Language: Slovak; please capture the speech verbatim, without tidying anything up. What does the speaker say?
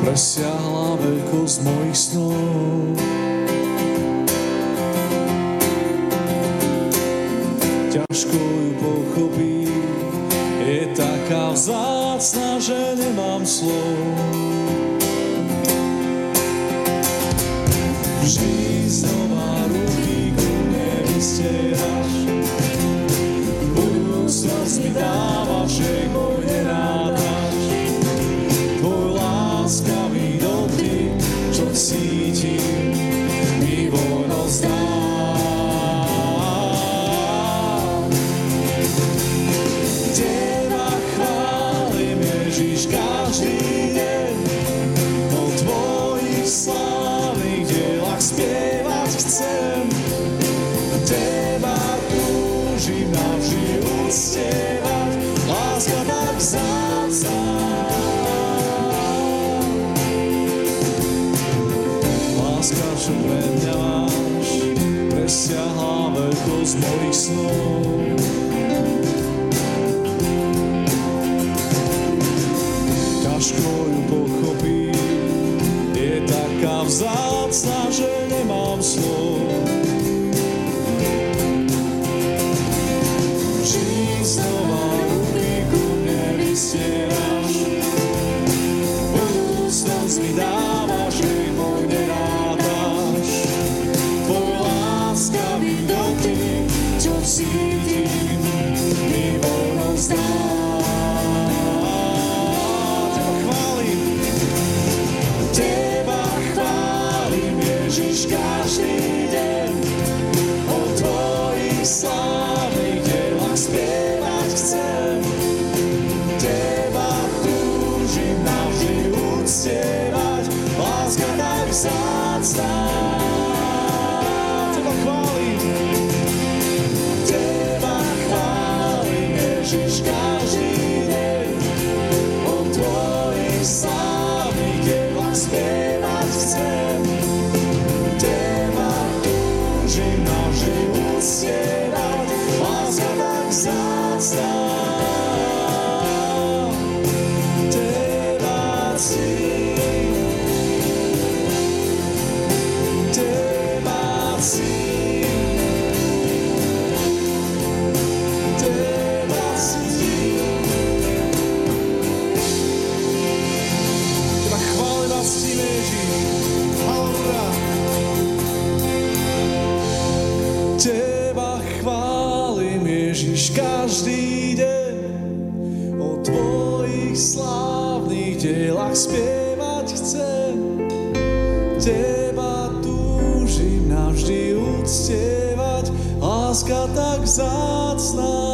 presiahla veľkosť mojich snov. Ťažko ju pochopiť, je taká vzácna, že nemám slov. Vždy znova ruky ku mne vystieraš, budúcnosť mi dávaš, že môj nerátaš. Tvoj láskavý dotyk, čo cítim, mi voľnosť dá. Teba chválim, Ježiš, každý deň, o tvojich slávnych dielach spievať chcem. Teba túžim navždy uctievať, láska tak vzácna. Láska, čo pre mňa máš, presiahla veľkosť mojich snov. Ťažko ju pochopiť, je taká vzácna, že nemám slov. Vždy znova ruky ku mne vystieraš, budúcnosť mi dávaš, že môj nerátaš. Tvoj láskavý dotyk, čo cítim, mi voľnosť dá. Ježiš, každý deň, o tvojich slávnych dielach spievať chcem. Teba túžim navždy uctievať, láska tak vzácna. Teba chválim, teba chválim, Ježiš, každý deň, o tvojich slávnych dielach spievať chcem. Uctievať, láska tak vzácna. Teba cítim, teba cítim, teba cítim. Teba chválim a ctím, Ježiš. Halleluja. Teba chválim, Ježiš, každý deň, o tvojich slávnych dielach spievať chcem. Teba túžim navždy uctievať, láska tak vzácna.